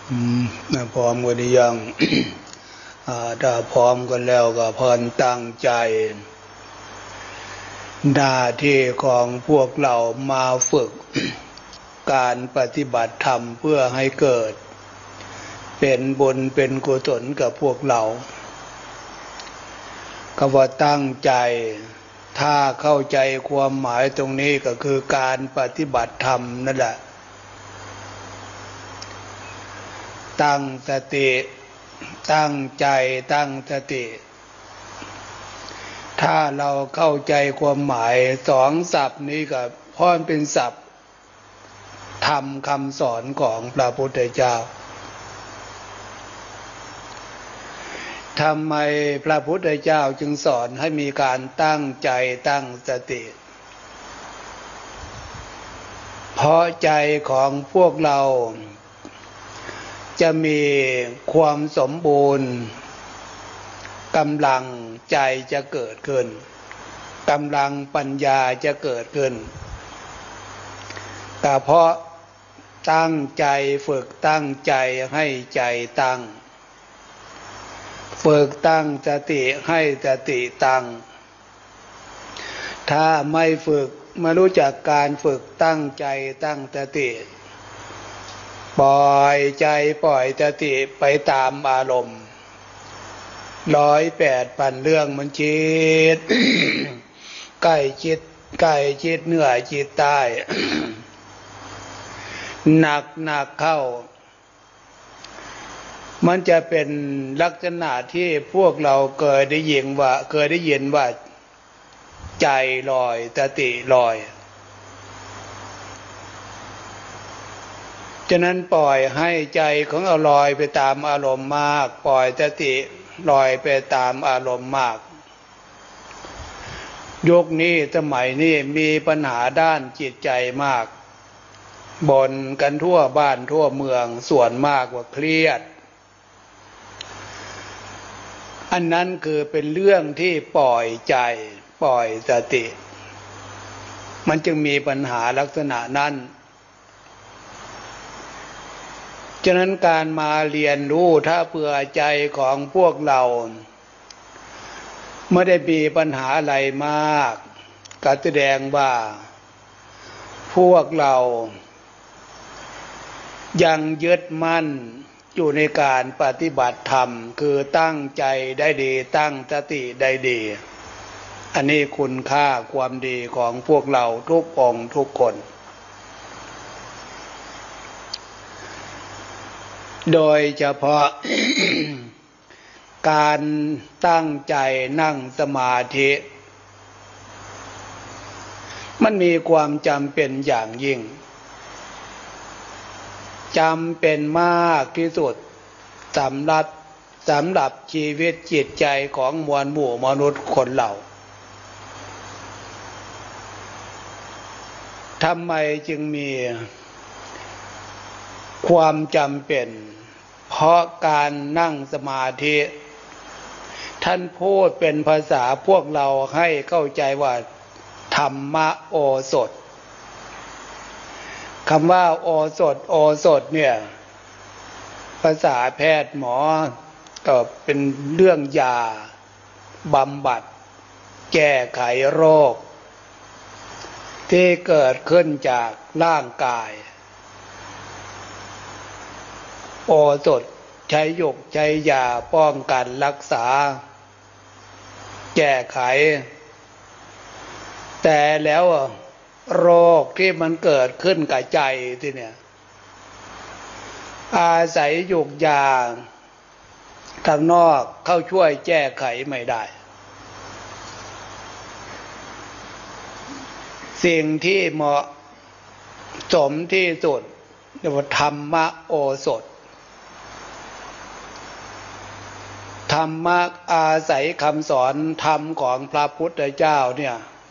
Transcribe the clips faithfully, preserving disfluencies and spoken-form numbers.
อืมพร้อมกันหรือยัง ถ้าพร้อมกันแล้วก็เพิ่นตั้งใจหน้าที่ของพวกเรามาฝึก การปฏิบัติธรรมเพื่อให้เกิดเป็นบุญเป็นกุศลกับพวกเราก็ว่าตั้งใจถ้าเข้าใจความหมายตรงนี้ก็คือการปฏิบัติธรรมนั่นแหละตั้งสติตั้งใจตั้งสติถ้าเราเข้าใจความหมายสองศัพท์นี้ก็เพราะมันเป็นศัพท์ธรรมคำสอนของพระพุทธเจ้าทำไมพระพุทธเจ้าจึงสอนให้มีการตั้งใจตั้งสติเพราะใจของพวกเราจะมีความสมบูรณ์กำลังใจจะเกิดขึ้นกำลังปัญญาจะเกิดขึ้นแต่เพราะตั้งใจฝึกตั้งใจให้ใจตั้งฝึกตั้งสติให้สติตั้งถ้าไม่ฝึกไม่รู้จักการฝึกตั้งใจตั้งสติปล่อยใจปล่อยสติไปตามอารมณ์ร้อยแปดพันเรื่องมันจิต ใกล้จิตใกล้จิตเหนือจิตใต้ หนักหนักเข้ามันจะเป็นลักษณะที่พวกเราเคยได้ยินว่าเคยได้ยินว่าใจลอยสติลอยฉะนั้นปล่อยให้ใจของเราลอยไปตามอารมณ์มากปล่อยสติลอยไปตามอารมณ์มากยุคนี้สมัยนี้มีปัญหาด้านจิตใจมากบ่นกันทั่วบ้านทั่วเมืองส่วนมากว่าเครียดอันนั้นคือเป็นเรื่องที่ปล่อยใจปล่อยสติมันจึงมีปัญหาลักษณะนั้นฉะนั้นการมาเรียนรู้ถ้าเผื่อใจของพวกเราไม่ได้มีปัญหาอะไรมากก็แสดงว่าพวกเรายังยึดมั่นอยู่ในการปฏิบัติธรรมคือตั้งใจได้ดีตั้งสติได้ดีอันนี้คุณค่าความดีของพวกเราทุกองค์ทุกคนโดยเฉพาะ การตั้งใจนั่งสมาธิมันมีความจำเป็นอย่างยิ่งจำเป็นมากที่สุดสำหรับสำหรับชีวิตจิตใจของมวลหมู่มนุษย์คนเราทำไมจึงมีความจำเป็นเพราะการนั่งสมาธิท่านพูดเป็นภาษาพวกเราให้เข้าใจว่าธรรมโอสถคำว่าโอสถโอสถเนี่ยภาษาแพทย์หมอก็เป็นเรื่องยาบำบัดแก้ไขโรคที่เกิดขึ้นจากร่างกายโอสถใช้ยกใช้ยาป้องกันรักษาแก้ไขแต่แล้วโรคที่มันเกิดขึ้นกับใจที่เนี่ยอาศัยยกยาทางนอกเข้าช่วยแก้ไขไม่ได้สิ่งที่เหมาะสมที่สุดเรียกว่าธรรมโอสถธรรมะอาศัยคำสอนธรรมของพระพุทธเจ้าเนี่ย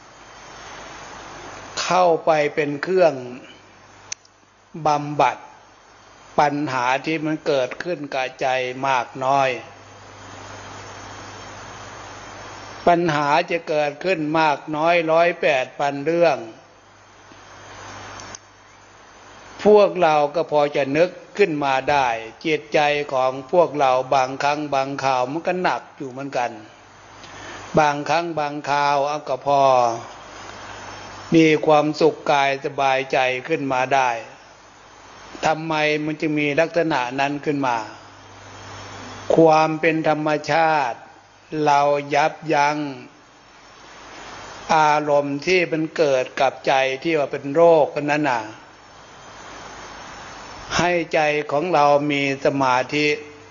เข้าไปเป็นเครื่องบำบัดปัญหาที่มันเกิดขึ้นกับใจมากน้อยปัญหาจะเกิดขึ้นมากน้อยร้อยแปดพันเรื่องพวกเราก็พอจะนึกขึ้นมาได้จิตใจของพวกเราบางครั้งบางคราวมันก็หนักอยู่เหมือนกันบางครั้งบางคราวเอาก็พอมีความสุขกายสบายใจขึ้นมาได้ทำไมมันจึงมีลักษณะนั้นขึ้นมาความเป็นธรรมชาติเรายับยั้งอารมณ์ที่มันเกิดกับใจที่ว่าเป็นโรคนั้นน่ะให้ใจของเรามีสมาธิ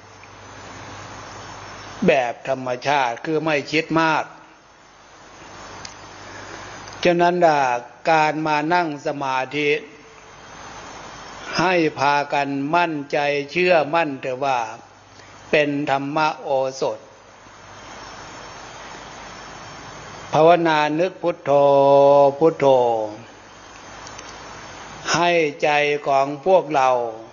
แบบธรรมชาติคือไม่คิดมากฉะนั้นการมานั่งสมาธิให้พากันมั่นใจเชื่อมั่นแต่ว่าเป็นธรรมโอสถภาวนานึกพุทโธพุทโธให้ใจของพวกเรา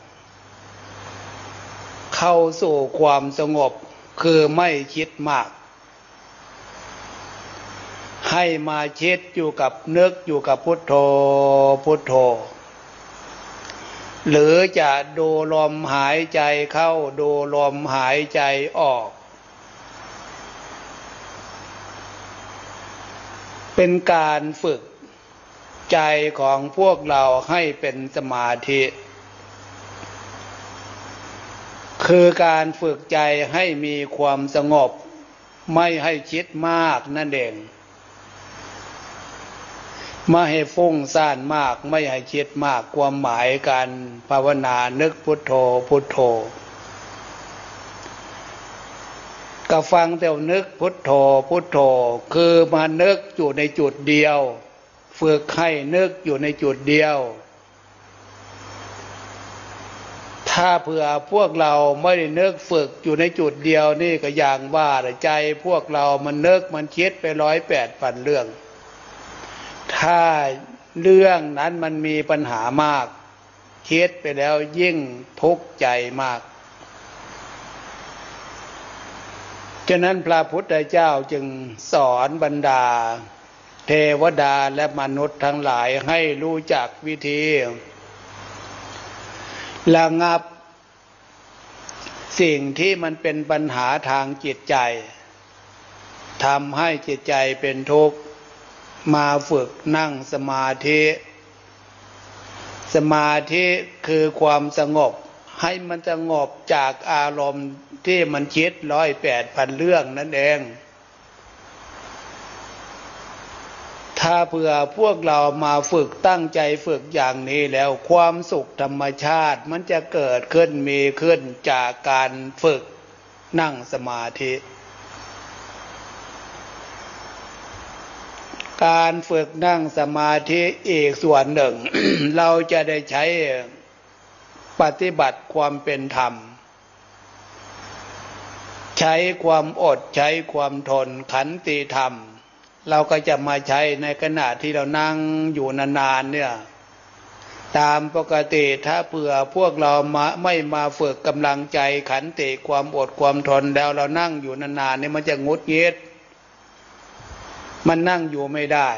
เข้าสู่ความสงบคือไม่คิดมากให้มาคิดอยู่กับนึกอยู่กับพุทโธพุทโธหรือจะดูลมหายใจเข้าดูลมหายใจออกเป็นการฝึกใจของพวกเราให้เป็นสมาธิคือการฝึกใจให้มีความสงบไม่ให้คิดมากนั่นเองไม่ให้ฟุ้งซ่านมากไม่ให้คิดมากความหมายการภาวนานึกพุทโธพุทโธก็ฟังแต่นึกพุทโธพุทโธคือมานึกอยู่ในจุดเดียวฝึกให้นึกอยู่ในจุดเดียวถ้าเผื่อพวกเราไม่ได้นึกฝึกอยู่ในจุดเดียวนี่ก็อย่างว่าใจพวกเรามันนึกมันคิดไปร้อยแปดพันเรื่องถ้าเรื่องนั้นมันมีปัญหามากคิดไปแล้วยิ่งทุกข์ใจมากฉะนั้นพระพุทธเจ้าจึงสอนบรรดาเทวดาและมนุษย์ทั้งหลายให้รู้จักวิธีระงับสิ่งที่มันเป็นปัญหาทางจิตใจทำให้จิตใจเป็นทุกข์มาฝึกนั่งสมาธิสมาธิคือความสงบให้มันสงบจากอารมณ์ที่มันคิดร้อยแปดพันเรื่องนั่นเองถ้าเผื่อพวกเรามาฝึกตั้งใจฝึกอย่างนี้แล้วความสุขธรรมชาติมันจะเกิดขึ้นมีขึ้นจากการฝึกนั่งสมาธิการฝึกนั่งสมาธิอีกส่วนหนึ่ง เราจะได้ใช้ปฏิบัติความเป็นธรรมใช้ความอดใช้ความทนขันติธรรมเราก็จะมาใช้ในขณะที่เรานั่งอยู่นานๆเนี่ยตามปกติถ้าเผื่อพวกเรามาไม่มาฝึกกำลังใจขันติความอดความทนแล้วเรานั่งอยู่นานๆนี่มันจะงุดหงิดมันนั่งอยู่ไม่ได้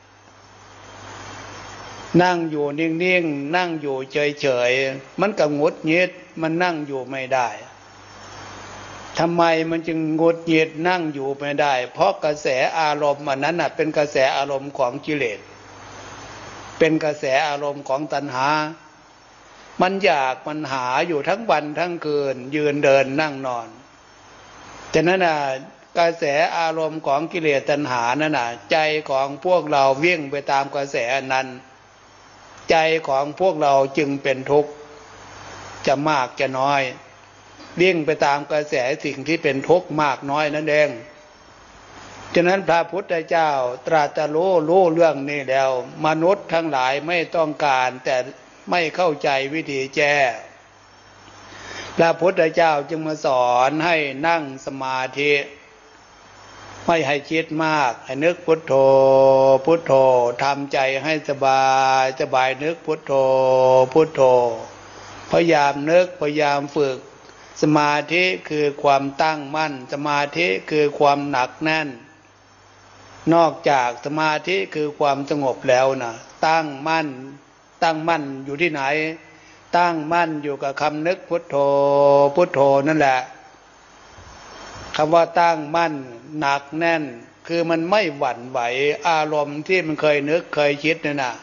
นั่งอยู่นิ่งๆนั่งอยู่เฉยๆมันก็งุดหงิดมันนั่งอยู่ไม่ได้ทำไมมันจึงงุดหงิดนั่งอยู่ไม่ได้เพราะกระแสอารมณ์อันนั้นน่ะเป็นกระแสอารมณ์ของกิเลสเป็นกระแสอารมณ์ของตัณหามันอยากมันหาอยู่ทั้งวันทั้งคืนยืนเดินนั่งนอนฉะนั้นน่ะกระแสอารมณ์ของกิเลสตัณหานั่นน่ะใจของพวกเราวิ่งไปตามกระแสนั้นใจของพวกเราจึงเป็นทุกข์จะมากจะน้อยวิ่งไปตามกระแสสิ่งที่เป็นทุกข์มากน้อยนั่นเองฉะนั้นพระพุทธเจ้าตรัสรู้รู้เรื่องนี้แล้วมนุษย์ทั้งหลายไม่ต้องการแต่ไม่เข้าใจวิธีแก้พระพุทธเจ้าจึงมาสอนให้นั่งสมาธิไม่ให้คิดมากให้นึกพุทโธพุทโธทำใจให้สบายสบายนึกพุทโธพุทโธพยายามนึกพยายามฝึกสมาธิคือความตั้งมั่นสมาธิคือความหนักแน่นนอกจากสมาธิคือความสงบแล้วนะตั้งมั่นตั้งมั่นอยู่ที่ไหนตั้งมั่นอยู่กับคำนึกพุทโธพุทโธนั่นแหละคำว่าตั้งมั่นหนักแน่นคือมันไม่หวั่นไหวอารมณ์ที่มันเคยนึกเคยคิดนี่นะ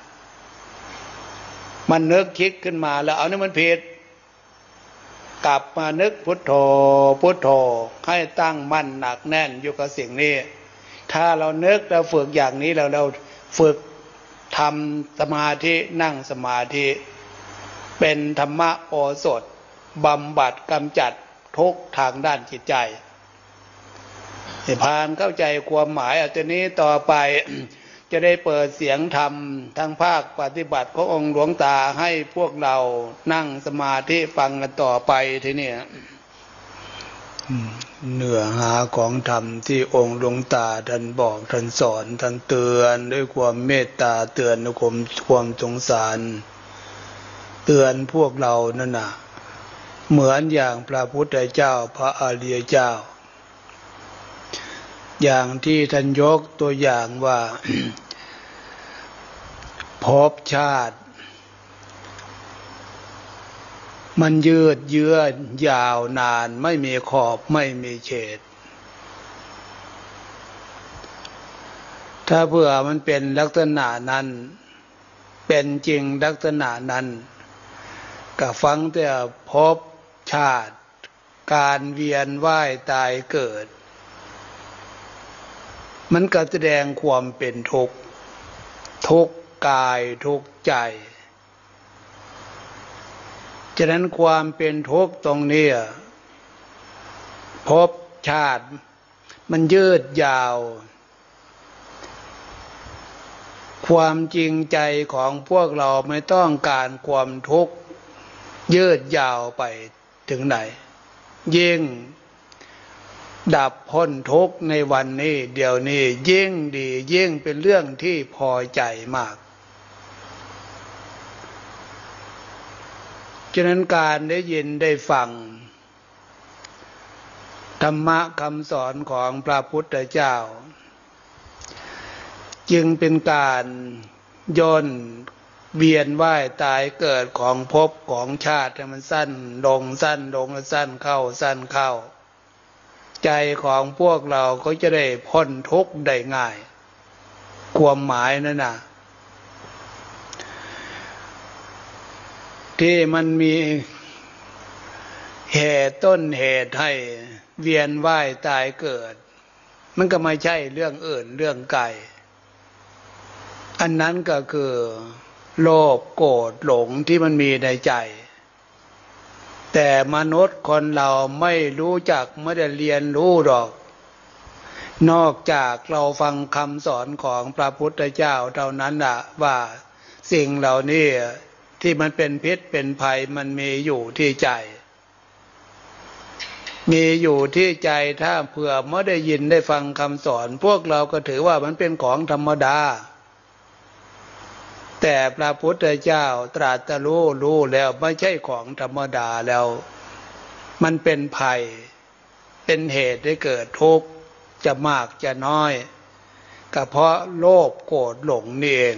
มันนึกคิดขึ้นมาแล้วเอานี่มันผิดกลับมานึกพุทโธพุทโธให้ตั้งมั่นหนักแน่นอยู่กับสิ่งนี้ถ้าเรานึกเราฝึกอย่างนี้เราเราฝึกทำสมาธินั่งสมาธิเป็นธรรมะโอสถบำบัดกำจัดทุกข์ทางด้านจิตใจให้พานเข้าใจความหมายอันนี้ต่อไป จะได้เปิดเสียงธรรมทั้งภาคปฏิบัติขององค์หลวงตาให้พวกเรานั่งสมาธิฟังกันต่อไปทีนี้เนื้อหาของธรรมที่องค์หลวงตาท่านบอกท่านสอนท่านเตือนด้วยความเมตตาเตือนด้วยความความสงสารเตือนพวกเรานั่นน่ะเหมือนอย่างพระพุทธเจ้าพระอริยเจ้าอย่างที่ท่านยกตัวอย่างว่า ภพชาติมันยืดเยื้อยาวนานไม่มีขอบไม่มีเขตถ้าเผื่อมันเป็นลักษณะนั้นเป็นจริงลักษณะนั้นก็ฟังแต่ภพชาติการเวียนว่ายตายเกิดมันก็แสดงความเป็นทุกข์ทุกข์กายทุกข์ใจฉะนั้นความเป็นทุกข์ตรงนี้ภพชาติมันยืดยาวความจริงใจของพวกเราไม่ต้องการความทุกข์ยืดยาวไปถึงไหนยิ่งดับพ้นทุกข์ในวันนี้เดี๋ยวนี้ยิ่งดียิ่งเป็นเรื่องที่พอใจมากฉะนั้นการได้ยินได้ฟังธรรมะคำสอนของพระพุทธเจ้าจึงเป็นการย่นเวียนว่ายตายเกิดของภพของชาติให้มันสั้นลงสั้นลงสั้นเข้าสั้นเข้าใจของพวกเราก็จะได้พ้นทุกข์ได้ง่ายความหมายนั่นน่ะที่มันมีเหตุต้นเหตุให้เวียนว่ายตายเกิดมันก็ไม่ใช่เรื่องอื่นเรื่องไกลอันนั้นก็คือโลภโกรธหลงที่มันมีในใจแต่มนุษย์คนเราไม่รู้จักไม่ได้เรียนรู้หรอกนอกจากเราฟังคำสอนของพระพุทธเจ้าเท่านั้นน่ะว่าสิ่งเหล่านี้ที่มันเป็นพิษเป็นภัยมันมีอยู่ที่ใจมีอยู่ที่ใจถ้าเผื่อไม่ได้ยินได้ฟังคำสอนพวกเราก็ถือว่ามันเป็นของธรรมดาแต่พระพุทธเจ้าตรัสรู้รู้แล้วไม่ใช่ของธรรมดาแล้วมันเป็นภัยเป็นเหตุให้เกิดทุกข์จะมากจะน้อยก็เพราะโลภโกรธหลงนี่เอง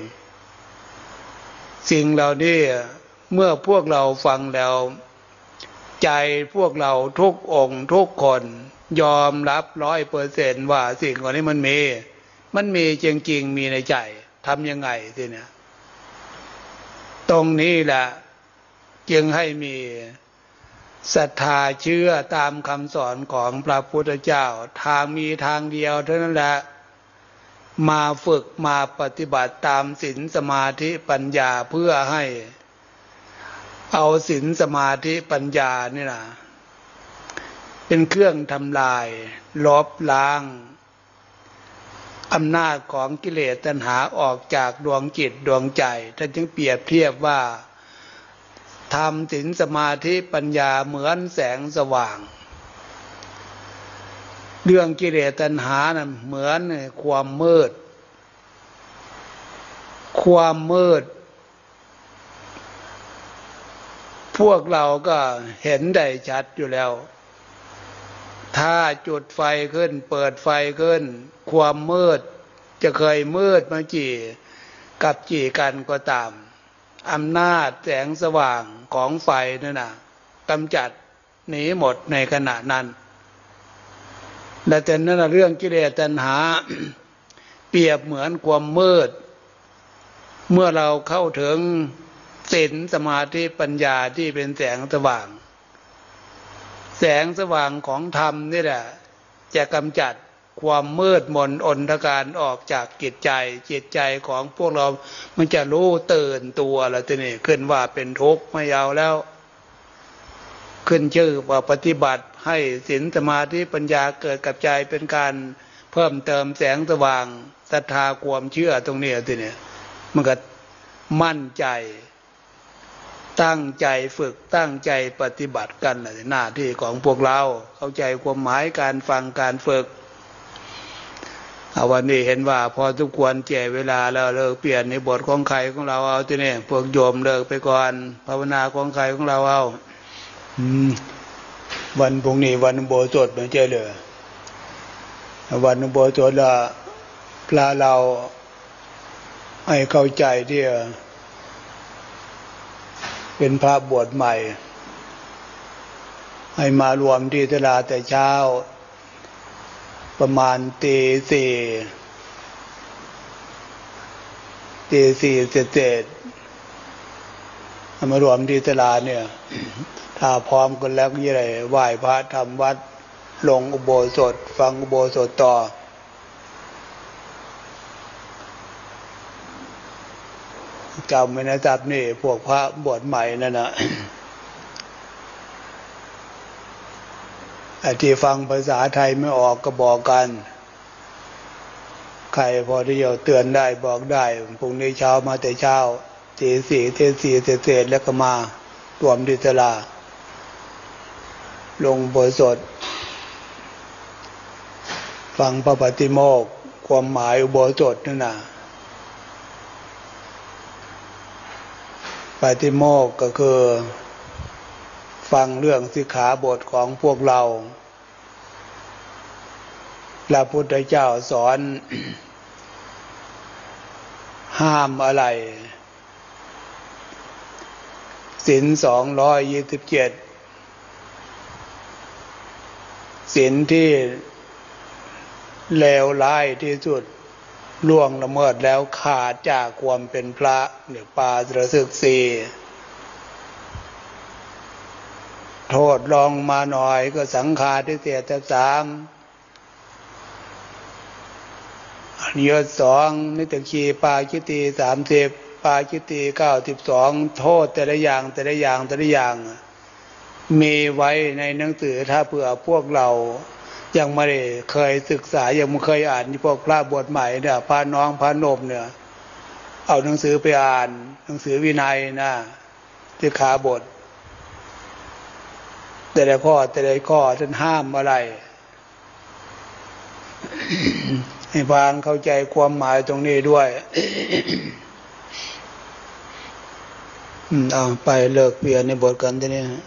สิ่งเหล่านี้เมื่อพวกเราฟังแล้วใจพวกเราทุกองค์ทุกคนยอมรับร้อยเปอร์เซนต์ว่าสิ่งเหล่านี้มันมีมันมีจริงๆมีในใจทำยังไงทีเนี้ยตรงนี้แหละจึงให้มีศรัทธาเชื่อตามคำสอนของพระพุทธเจ้าทางมีทางเดียวเท่านั้นแหละมาฝึกมาปฏิบัติตามศีลสมาธิปัญญาเพื่อให้เอาศีลสมาธิปัญญานี่นะเป็นเครื่องทำลายลบล้างอำนาจของกิเลสตัณหาออกจากดวงจิตดวงใจท่านจึงเปรียบเทียบว่าทำศีลสมาธิปัญญาเหมือนแสงสว่างเรื่องกิเลสตัณหานั้นเหมือนความมืดความมืดพวกเราก็เห็นได้ชัดอยู่แล้วถ้าจุดไฟขึ้นเปิดไฟขึ้นความมืดจะเคยมืดมากี่กับกี่กันก็ตามอำนาจแสงสว่างของไฟนั่นน่ะกำจัดหนีหมดในขณะนั้นและแต่นั่นเรื่องกิเลสตัณหา เปรียบเหมือนความมืดเมื่อเราเข้าถึงศีลสมาธิปัญญาที่เป็นแสงสว่างแสงสว่างของธรรมนี่แหละจะกำจัดความมืดมนอนทการออกจากจิตใจจิตใจของพวกเรามันจะรู้ตื่นตัวแล้วทีนี้ขึ้นว่าเป็นทุกข์ไม่เอาแล้วขึ้นชื่อว่าปฏิบัติให้ศีลสมาธิปัญญาเกิดกับใจเป็นการเพิ่มเติมแสงสว่างศรัทธาความเชื่อตรงนี้ทีนี้มันก็มั่นใจตั้งใจฝึกตั้งใจปฏิบัติกันเลยหน้าที่ของพวกเราเข้าใจความหมายการฟังการฝึกเอาวันนี้เห็นว่าพอทุกควรแก่เวลาแล้วเลิกเปลี่ยนในบทของใครของเราเอาทีนี้พวกโยมเลิกไปก่อนภาวนาของใครของเราเอาอืมวันพรุ่งนี้วันอุโบสถไม่ใช่เหรอวันอุโบสถละพระเราให้เข้าใจที่เป็นพระบวชใหม่ให้มารวมที่ตลาดแต่เช้าประมาณตีสี่ตีสี่เสร็จๆมารวมที่ตลาดเนี่ยถ้าพร้อมกันแล้วก็จะได้ไหว้พระทำวัดลงอุโบสถฟังอุโบสถต่อจำไว้นะจับนี่พวกพระบวชใหม่นั่นนะไอ้ที่ฟังภาษาไทยไม่ออกก็บอกกันใครพอที่จะเตือนได้บอกได้พรุ่งนี้เช้ามาแต่เช้าตีสี่ตีสี่เสร็จแล้วก็มารวมที่ตลาดลงอุโบสถฟังพระปฏิโมกข์ความหมายอุโบสถนั่นน่ะปฏิโมกข์ก็คือฟังเรื่องสิกขาบทของพวกเราพระพุทธเจ้าสอน ห้ามอะไรศีลสองร้อยยี่สิบเจ็ดศีลที่เลวร้ายที่สุดล่วงละเมิดแล้วขาดจากความเป็นพระเนี่ยปาฏิสึกสี่โทษลองมาหน่อยก็สังฆาทิเศษสามอนิยตสองนิตคีปาจิตีสามสิบปาจิตีเก้าสิบสองโทษแต่ละอย่างแต่ละอย่างแต่ละอย่างมีไว้ในหนังสือถ้าเผื่อพวกเรายังไม่ได้เคยศึกษายังไม่เคยอ่านพวกพระบวชใหม่เนี่ยพาน้องพาโนมเนี่ยเอาหนังสือไปอ่านหนังสือวินัยนะสิกขาบทแต่ละข้อแต่ละข้อท่านห้ามอะไร ให้ฟังเข้าใจความหมายตรงนี้ด้วย อืมเอาไปเลิกเปลี่ยนในบทกันทีนี้